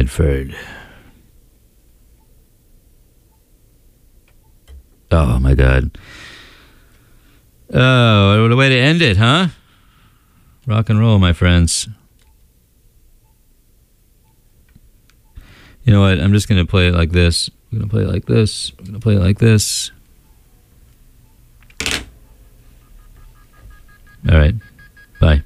Stanford. Oh, my God. Oh, what a way to end it, huh? Rock and roll, my friends. You know what? I'm just going to play it like this. I'm going to play it like this. I'm going to play it like this. All right. Bye.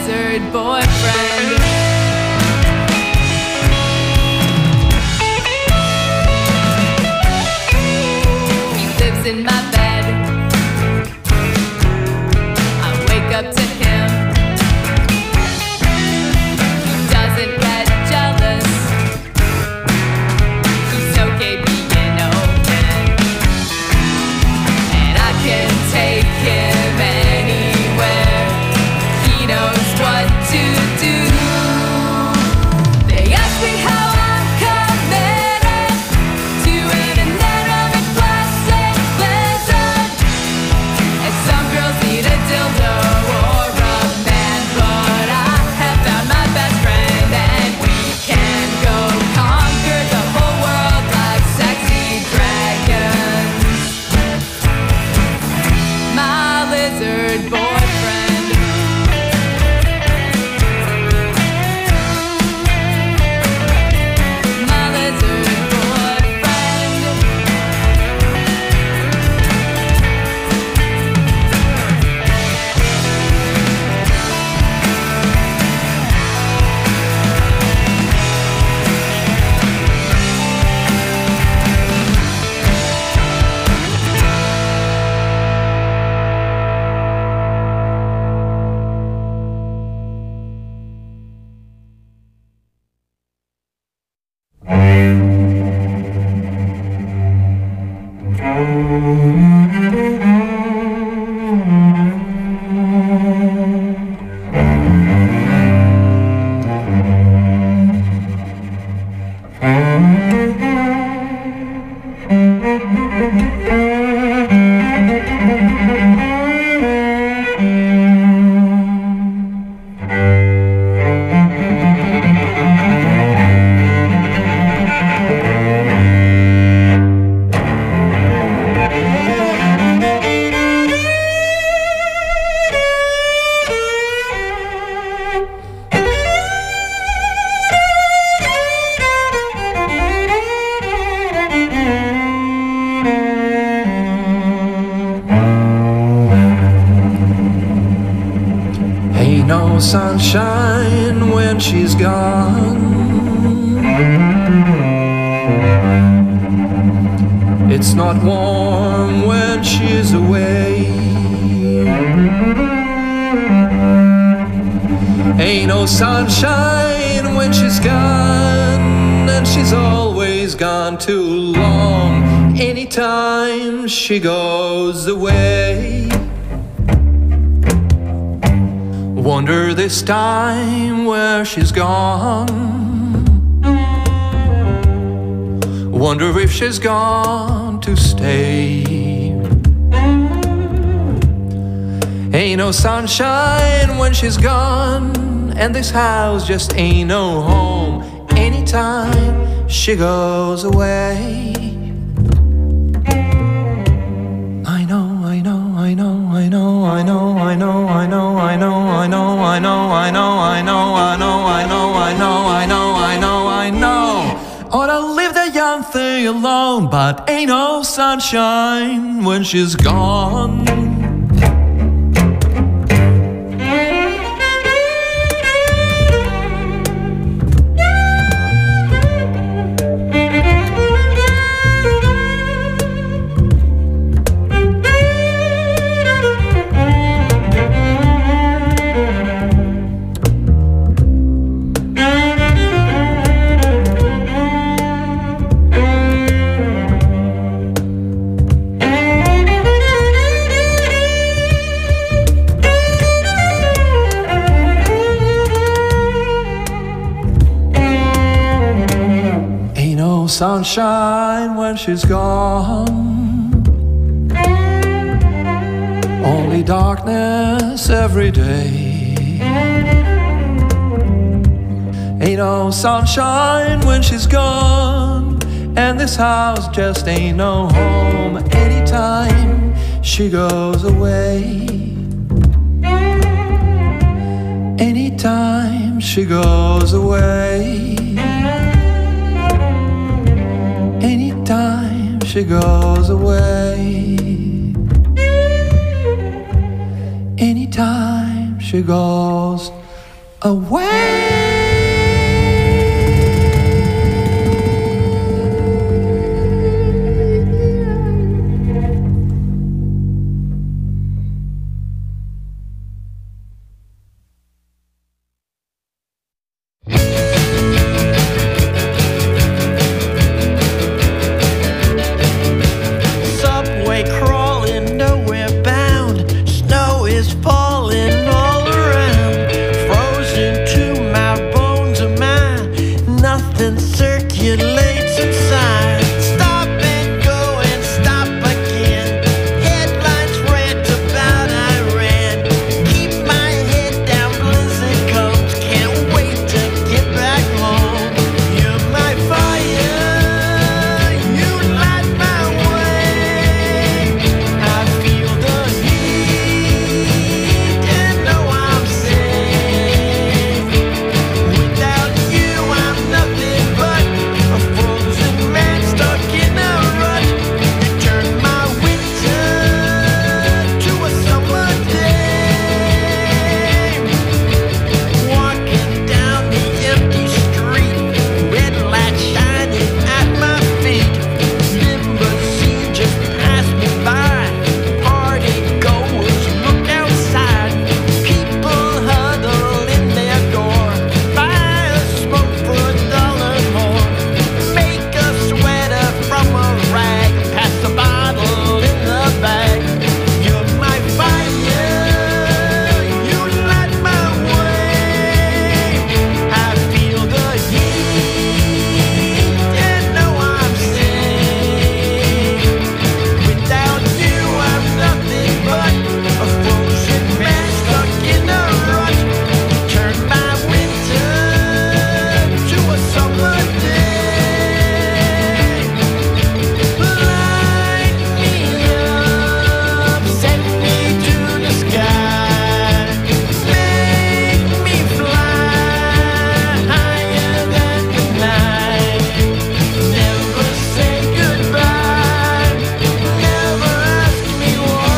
lizard boyfriend. He lives in my bed. I wake up to him. He doesn't get jealous. He's okay being open. And I can take him anywhere. He knows what to do. They ask me how I'm committed to an inanimate plastic lizard. And some girls need a dildo or a man, but I have found my best friend, and we can go conquer the whole world like sexy dragons. My lizard boyfriend. My lizard boyfriend. Ain't no sunshine when she's gone. It's not warm when she's away. Ain't no sunshine when she's gone, and she's always gone too long. Anytime she goes away. Wonder this time where she's gone. Wonder if she's gone to stay. Ain't no sunshine when she's gone, and this house just ain't no home. Anytime she goes away. I know, I know, I know, I know, I know, I know, I know, I know, I know, I know, I know, I know, I know, I know, I know, I know, I know, I know. Ought to leave the young thing alone, but ain't no sunshine when she's gone. Sunshine when she's gone. Only darkness every day. Ain't no sunshine when she's gone, and this house just ain't no home. Anytime she goes away. Anytime she goes away. Anytime she goes away. Anytime she goes away. Subway crawling, nowhere bound. Snow is falling all around. Frozen to my bones of mine. Nothing circulates inside. Stop and go and stop again. Headlines rant about Iran. Keep my head down, blizzard comes. Can't wait to get back home. You're my fire, you light my way. I feel the heat and know I'm safe. Without you, I'm nothing but a frozen man stuck in a rut. You turn my winter to a summer day. Walking down the empty street, red light shining at my feet. Limousine just passed me by. Party goers look outside. People huddle in their door. Buy a smoke for $1 more. Make a sweater from a rag. Pass the bottle in the bag. You're my fire, you light my way. I feel the heat and know I'm safe. Without you, I'm nothing but a frozen man stuck in a rut. Turn my winter to a summer day. Light me up, send me to the sky. Make me fly higher than the night. Never say goodbye. Never ask me why.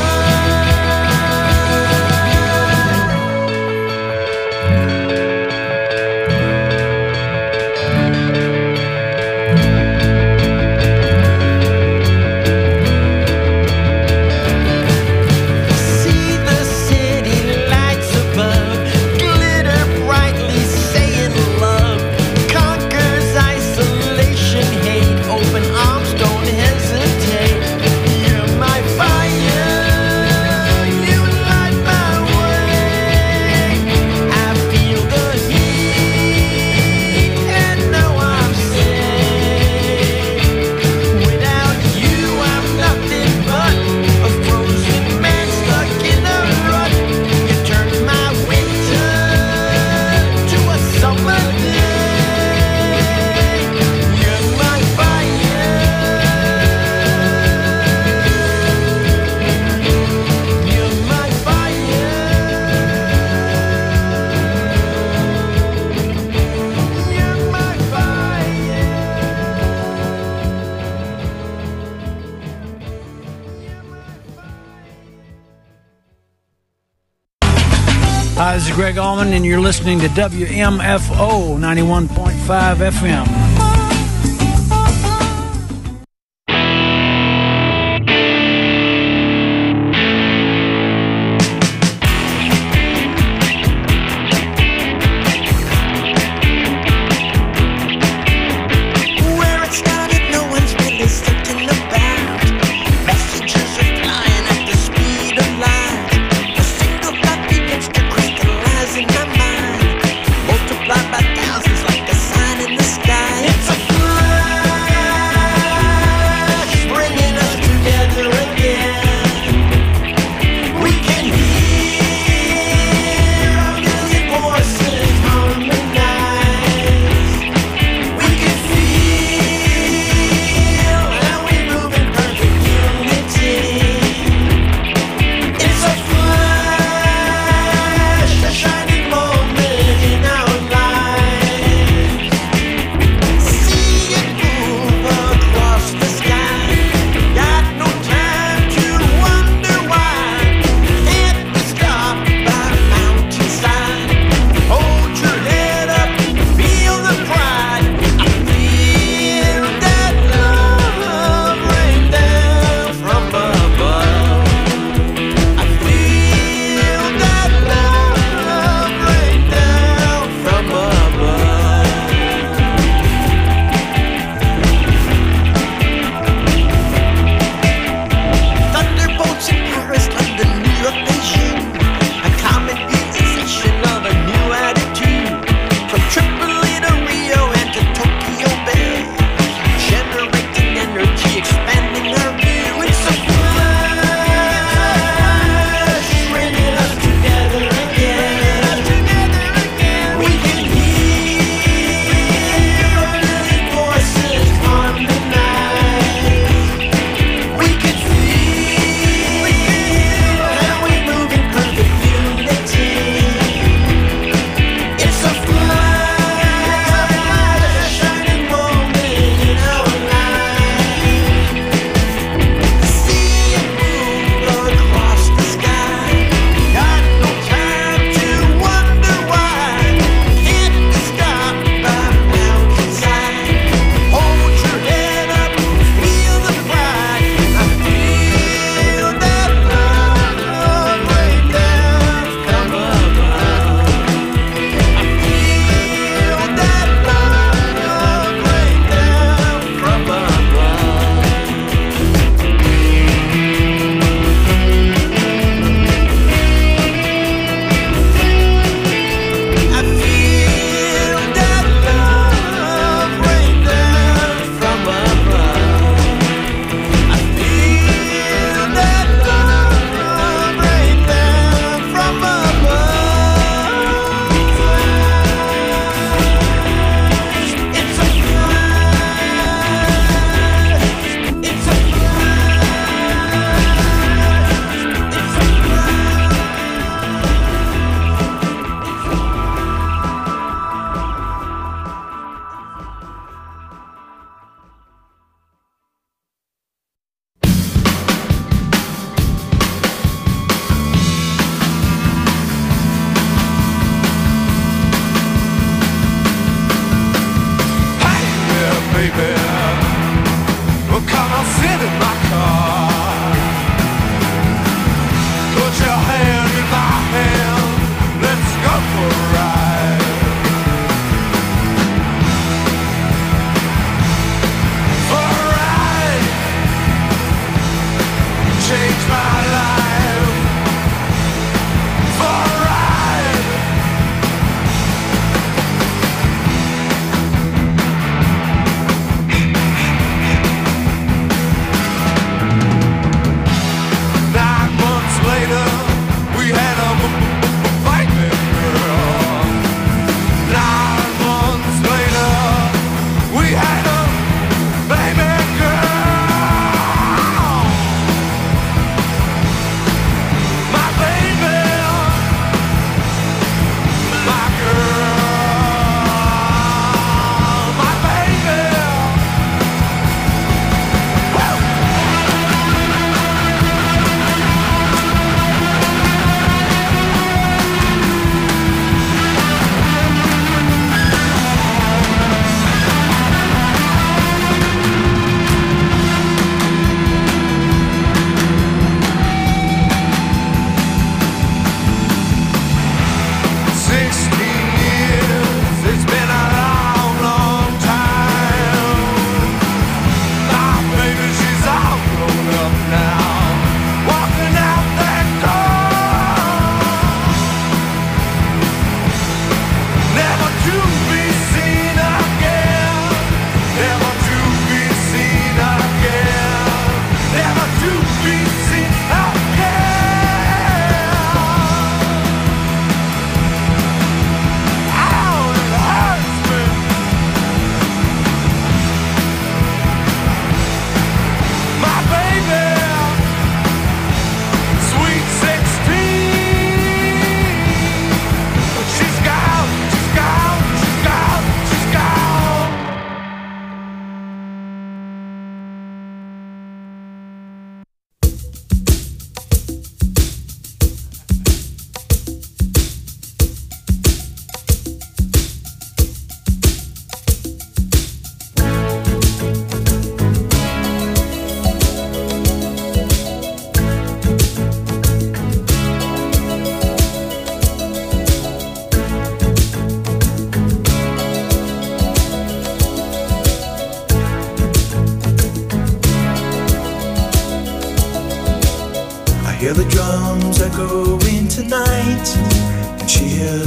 See the city lights above, glitter brightly, saying love conquers isolation, hate. Open arms, don't hesitate. You're my fire, you light my way. I feel the heat and know I'm safe. Without you, I'm nothing but a frozen man stuck in a rut. You turn my winter to a summer day. You're my fire. You're my fire. You're my fire. Hi, this is Greg Allman, and you're listening to WMFO 91.5 FM. Where it started, no one's really thinking about. Messages are flying at the speed of light. A single thought begins to crystallize in my mind, multiplied by thousands like a sign in the sky.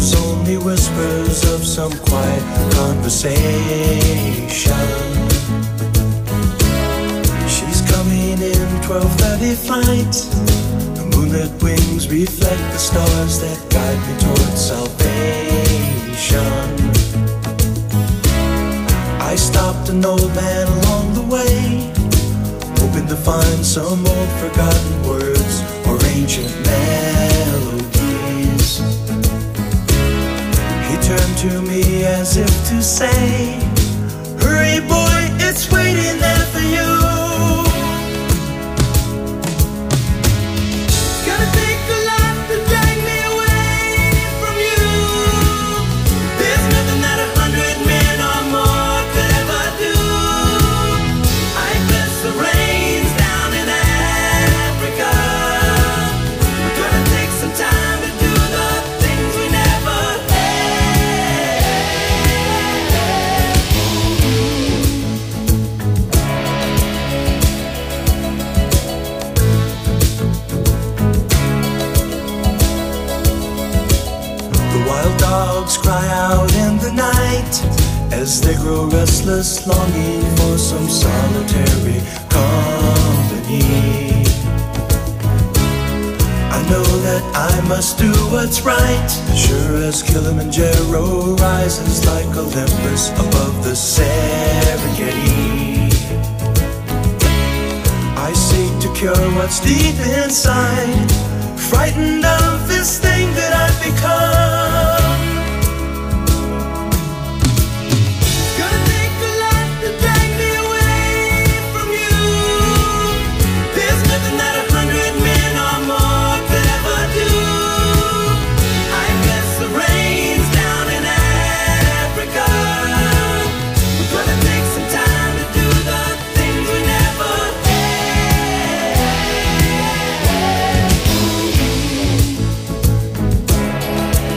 was only whispers of some quiet conversation. She's coming in 12:30 flight. The moonlit wings reflect the stars that guide me towards salvation. I stopped an old man along the way, hoping to find some old forgotten words or ancient melodies. He turned to me as if to say, hurry boy, it's waiting there for you. It's gonna take a lot to drag me away from you. There's nothing that 100 men or more could ever do. I bless the rains down in Africa. We're gonna take some time to do the things we never had. The wild dogs cry out in the night as they grow restless, longing for some solitary company. I know that I must do what's right, sure as Kilimanjaro rises like Olympus above the Serengeti. I seek to cure what's deep inside, frightened of this thing that I've become. It's gonna take a lot to drag me away from you. There's nothing that 100 men or more could ever do. I bless the rains down in Africa. We're gonna take some time to do the things we never had.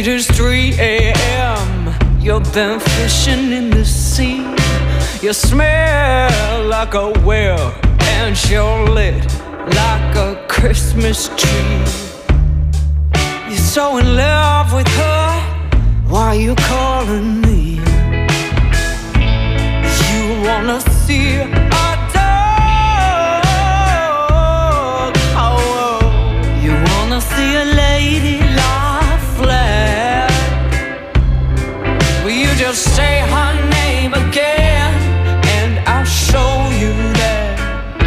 It is 3 a.m. You've been fishing in the sea. You smell like a whale, and you're lit like a Christmas tree. You're so in love with her, why you calling me? You wanna see a dog, oh, you wanna see a lady lie flat. Will you just say her name again, and I'll show you that.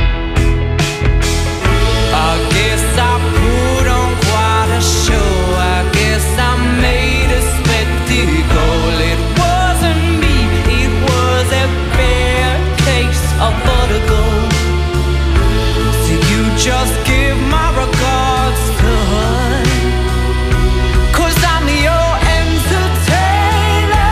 I guess I put on quite a show. I guess I made a spectacle. It wasn't me, it was a bad case of vertigo. So you just give my regards to her, 'cause I'm your entertainer.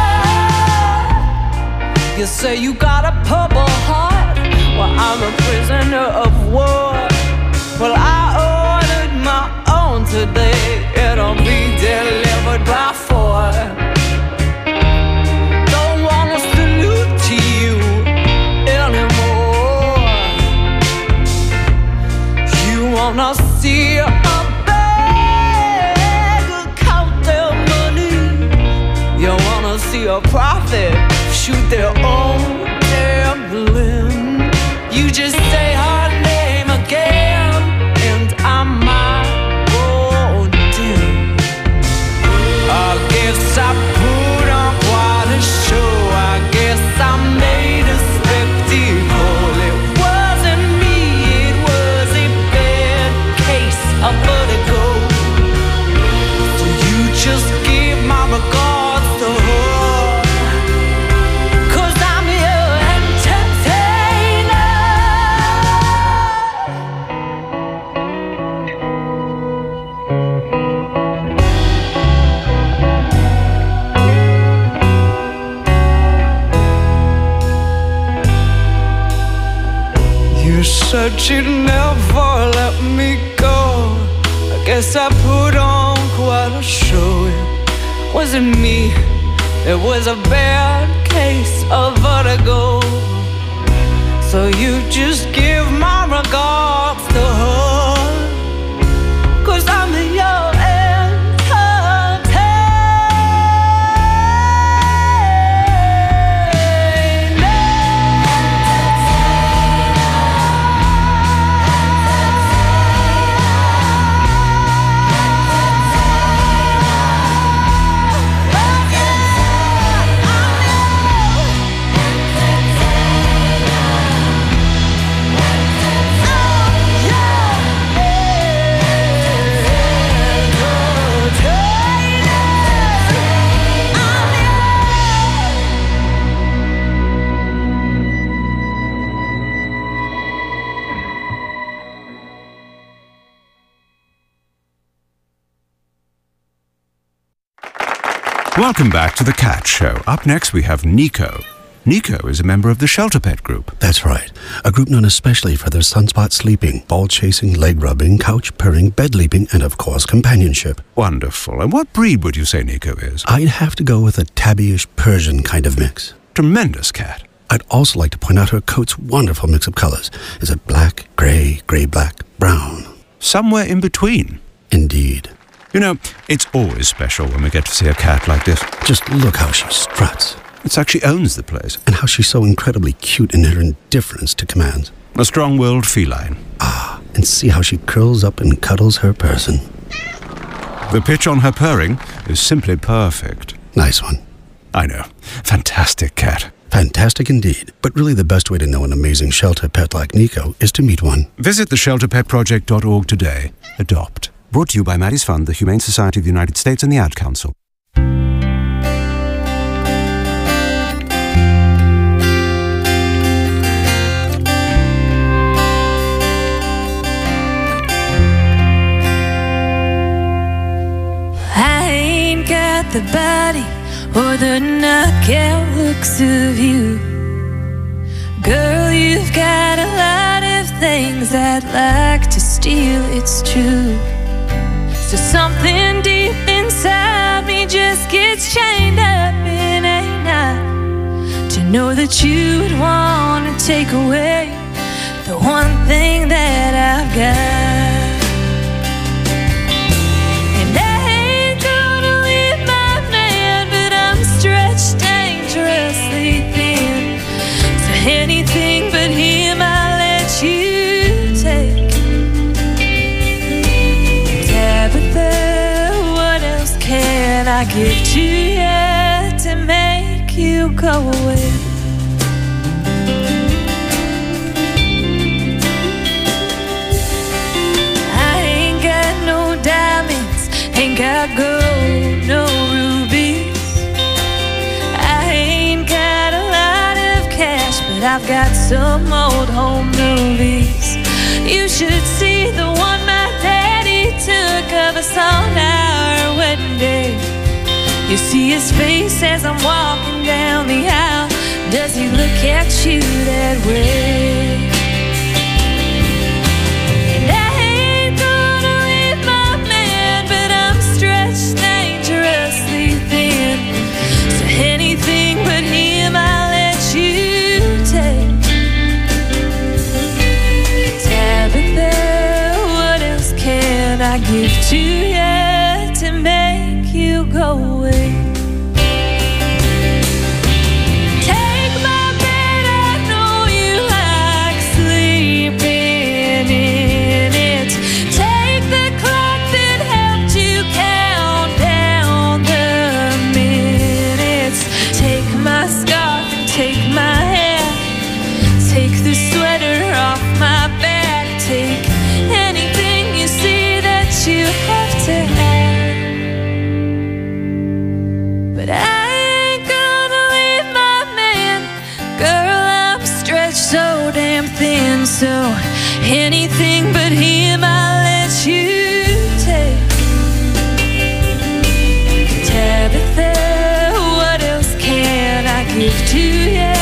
You say you got a purple heart, well I'm a prisoner of war. Well, I ordered my own today. It'll be delivered by 4. Don't wanna salute to you anymore. You wanna see a beggar count their money. You wanna see a prophet shoot their own damn limb. You just say her name again, and I might go dim. I guess I put on quite a show. I guess I made a spectacle. It wasn't me, it was a bad case of vertigo. So you just give my regards to her, 'cause I'm your entertainer. You said you'd never let me go. I guess I put on quite a show. It wasn't me, it was a bad case of vertigo. So you just give my regards to her, 'cause I'm your Welcome back to The Cat Show. Up next we have Nico. Nico is a member of the Shelter Pet Group. That's right. A group known especially for their sunspot sleeping, ball chasing, leg rubbing, couch purring, bed leaping, and of course companionship. Wonderful. And what breed would you say Nico is? I'd have to go with a tabbyish Persian kind of mix. Tremendous cat. I'd also like to point out her coat's wonderful mix of colors. Is it black, gray, gray-black, brown? Somewhere in between. Indeed. You know, it's always special when we get to see a cat like this. Just look how she struts. It's like she owns the place. And how she's so incredibly cute in her indifference to commands. A strong-willed feline. Ah, and see how she curls up and cuddles her person. The pitch on her purring is simply perfect. Nice one. I know. Fantastic cat. Fantastic indeed. But really the best way to know an amazing shelter pet like Nico is to meet one. Visit theshelterpetproject.org today. Adopt. Brought to you by Maddie's Fund, the Humane Society of the United States, and the Ad Council. I ain't got the body or the knockout looks of you. Girl, you've got a lot of things I'd like to steal, it's true. So something deep inside inside me just gets chained up in a knot. To know that you'd want to take away the one thing that I've got. And I ain't gonna leave my man, but I'm stretched dangerously thin. So anything but him I'll let you take. Tabitha, what else can I give to you to make you go away? I ain't got no diamonds, ain't got gold, no rubies. I ain't got a lot of cash, but I've got some old home movies. You should see the one my daddy took of us on our wedding day. You see his face as I'm walking down the aisle. Does he look at you that way? And I ain't gonna leave my man, but I'm stretched dangerously thin. So anything but him I'll let you take. Tabitha, what else can I give to you to make you go away? Take my bed, I know you like sleeping in it. Take the clock that helped you count down the minutes. Take my scarf and take my hair. Take the sweater off my back. Take anything you see that you have to have. But I ain't gonna leave my man. Girl, I'm stretched so damn thin. So anything but him I'll let you take. Tabitha, what else can I give to you?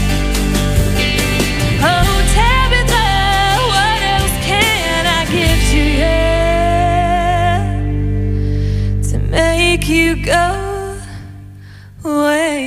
Oh, Tabitha, what else can I give to you to make you go away?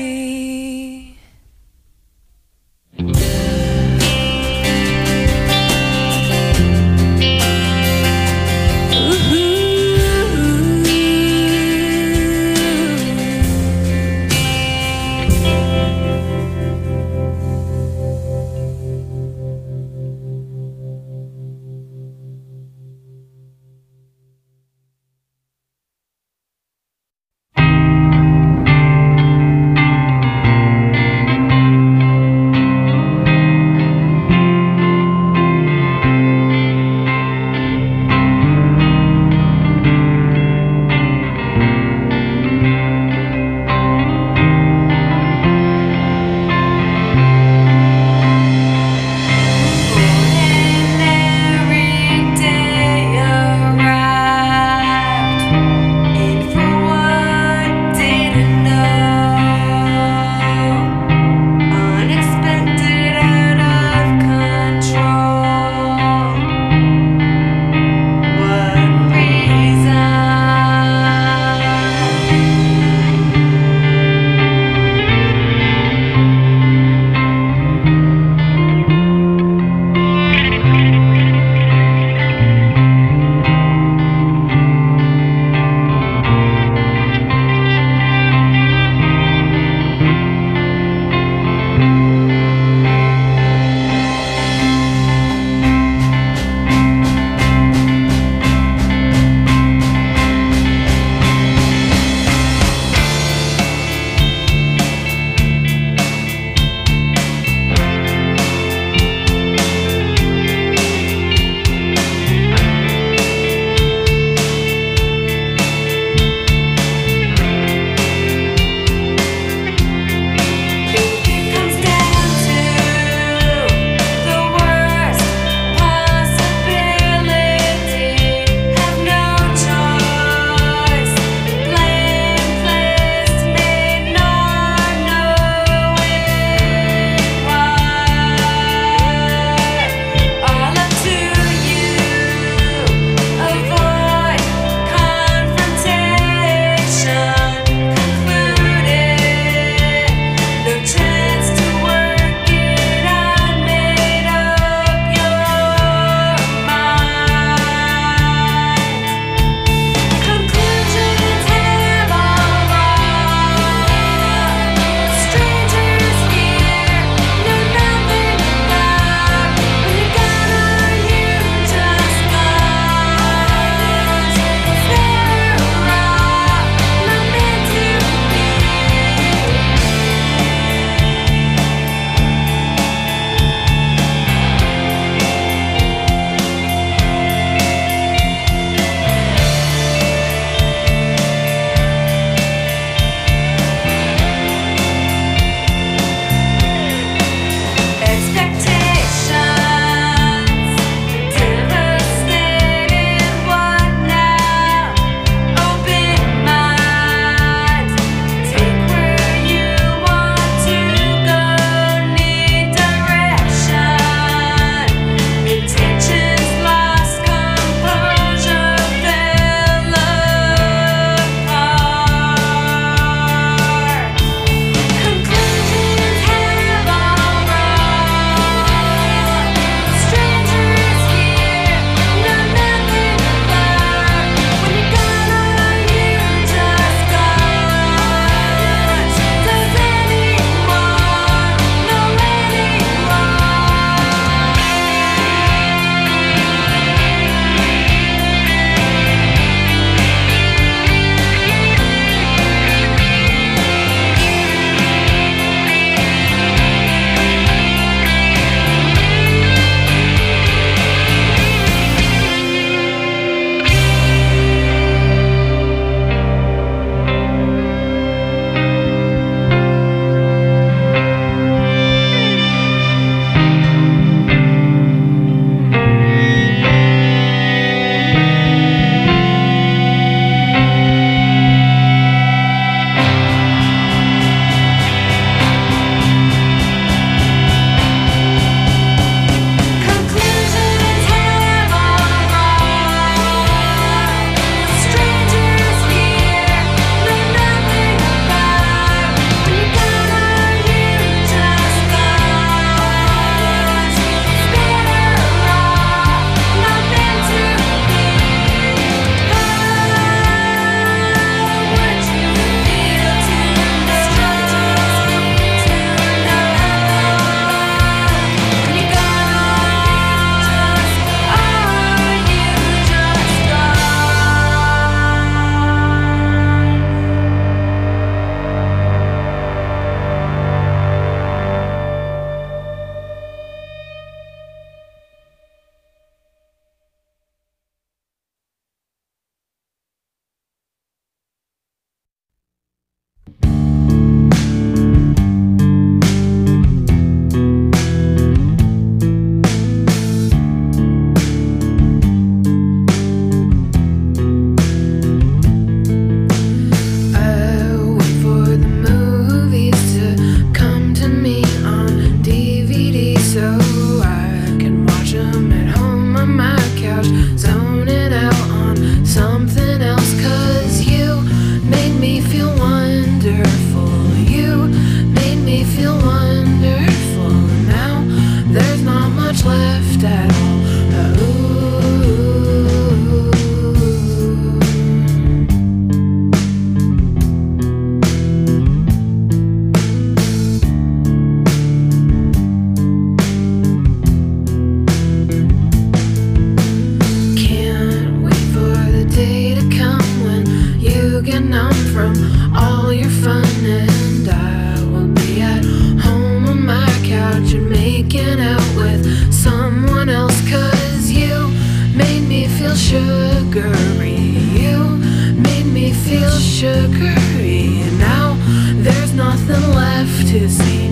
nothing left to see.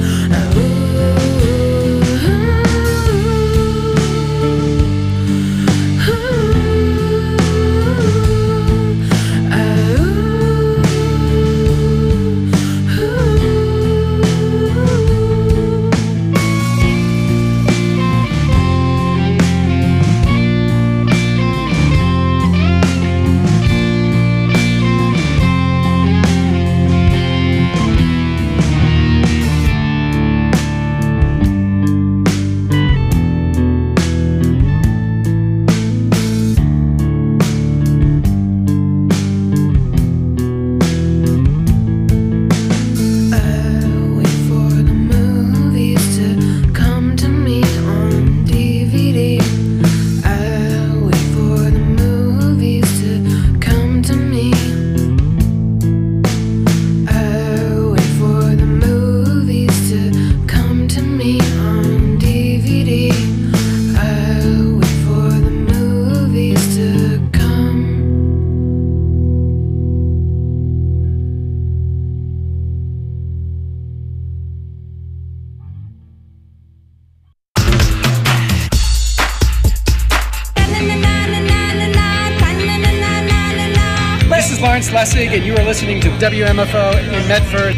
This is Lawrence Lessig, and you are listening to WMFO in Medford.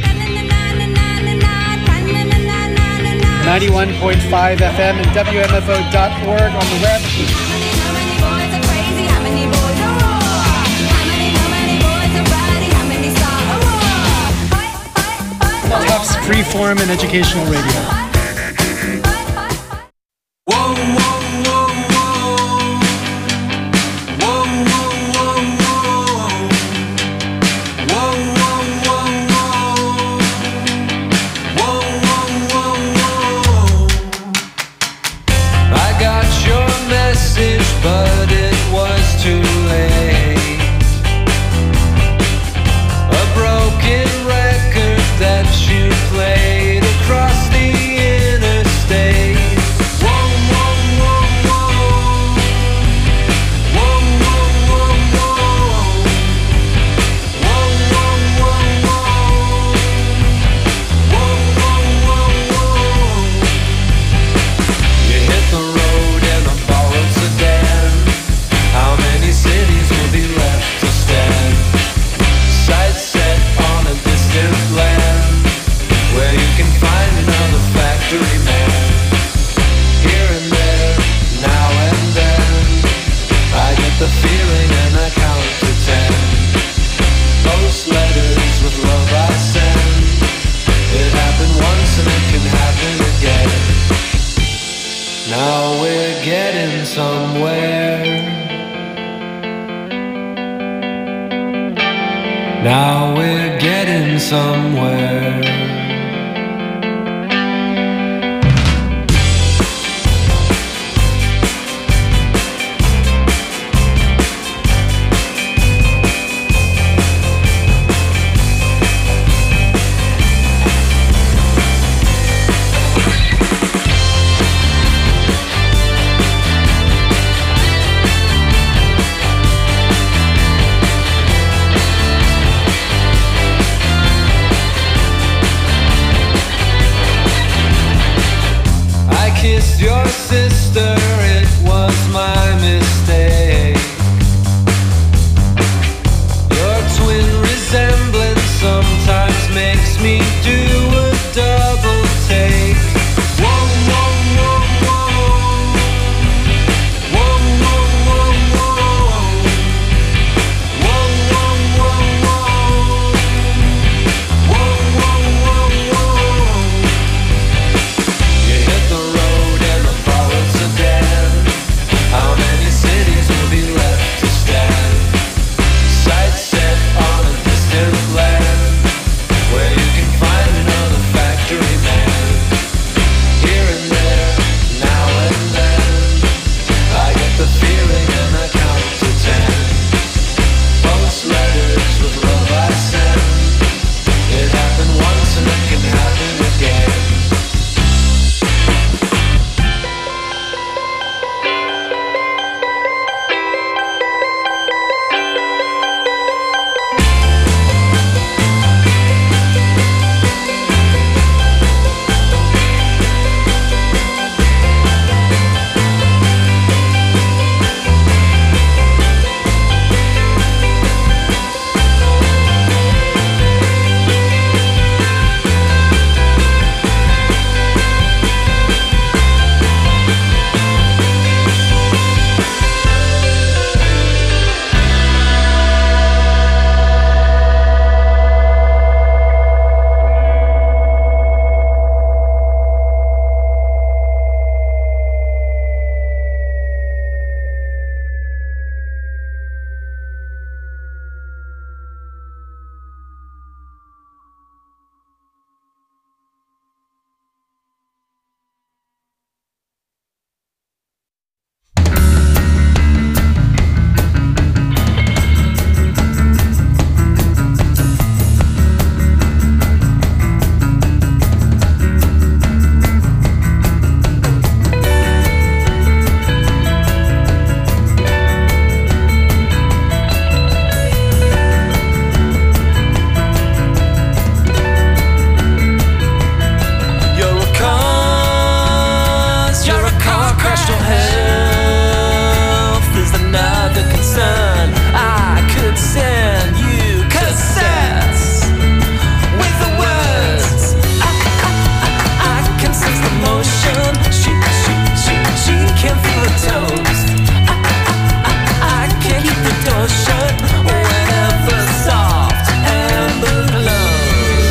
91.5 FM and WMFO.org on the web. Tufts Freeform and Educational Radio. But it was too late. A broken record that you played across the interstate. Whoa, whoa, whoa, whoa. Whoa, whoa, whoa, whoa. Whoa, whoa, whoa, whoa. Whoa, whoa, whoa, whoa. You hit the road and the borrowed sedan. How many cities will be left to stand? Sights set on a distant land, where you can find another factory man. Here and there, now and then, I get the feeling and I count to 10. Post letters with love I send. It happened once and it can happen again. Now we're getting somewhere. Now we're getting somewhere. Kissed your sister, it was my mistake. Your twin resemblance sometimes makes me do a double take. Whoa, whoa, whoa, whoa. Whoa, whoa, whoa, whoa. Whoa, whoa, whoa, whoa. Whoa, whoa, whoa, whoa. You hit the road and the power Terrestrial health is another concern. I could send you cassettes with the words. I can sense the motion. She can feel her toes. I can't keep the door shut whenever soft amber glows.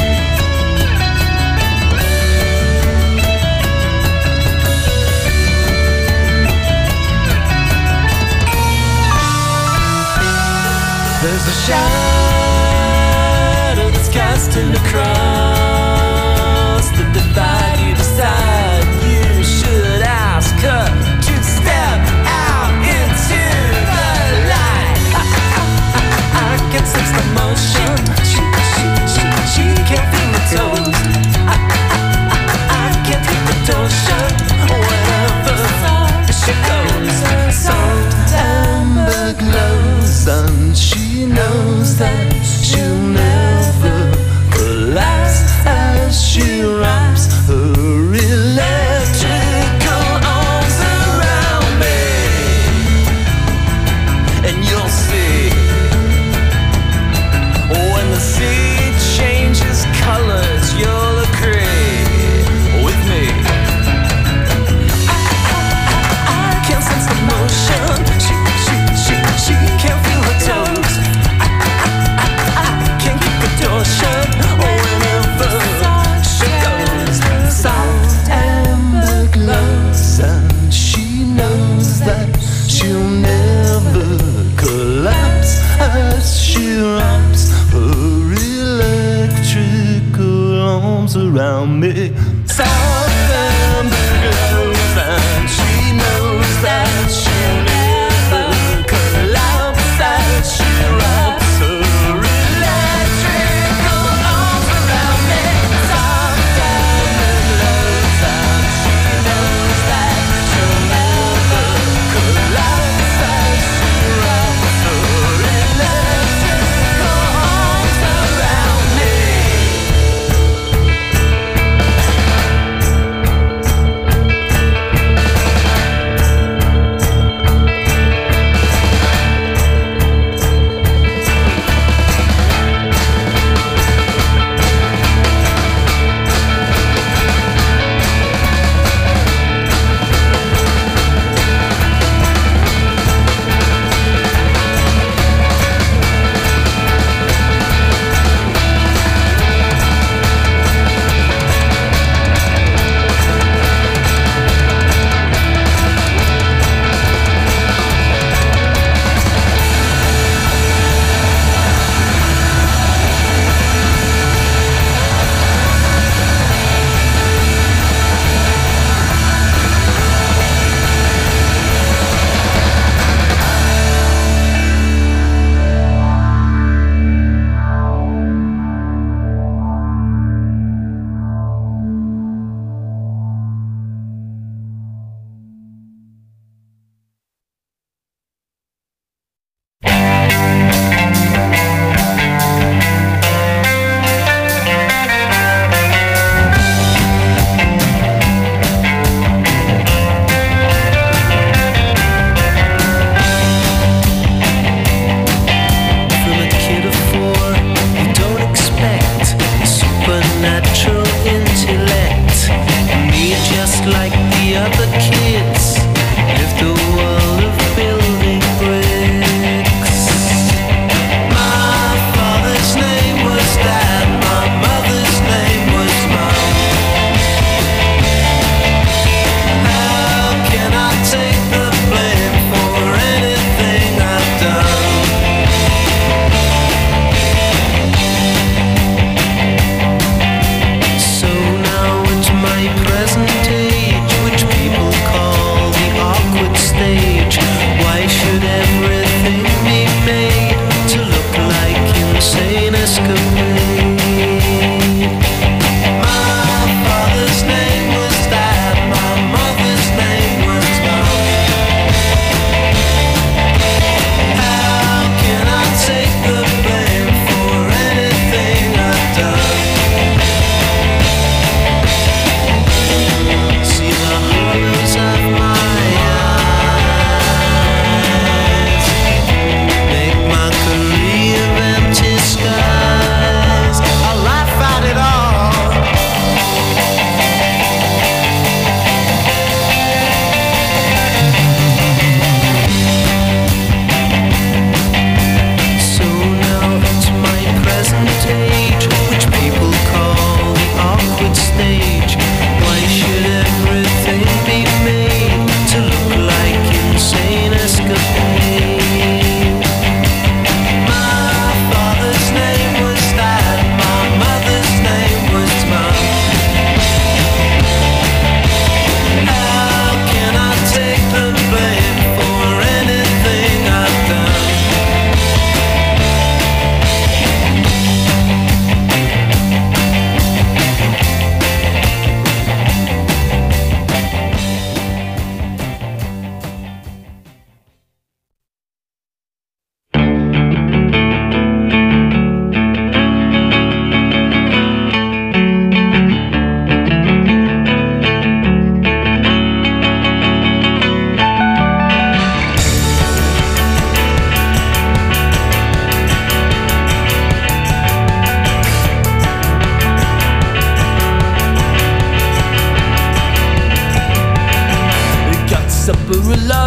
There's a shadow that's casting across the divide. You decide you should ask her to step out into the light. I can sense the motion. She can't feel my toes. I can't keep the door shut whenever she goes. Soft amber glows, and she knows that she'll never collapse as she wraps her electrical arms around me. And you'll see when the sea changes colors, you'll agree with me. I can't sense the motion. She can't feel her toes. I can't keep the door shut whenever she goes. Soft amber glows, and she knows that she'll never collapse as she wraps her electrical arms around me. Soft amber glows, and she knows that she'll never collapse as she wraps her electrical arms around me. Soft amber glows, and she knows that she'll never collapse as she wraps her electrical arms around me.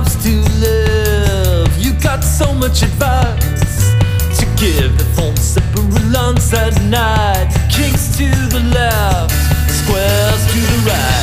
lives to live. You got so much advice to give. The phone separate lawns at night. Kings to the left, squares to the right.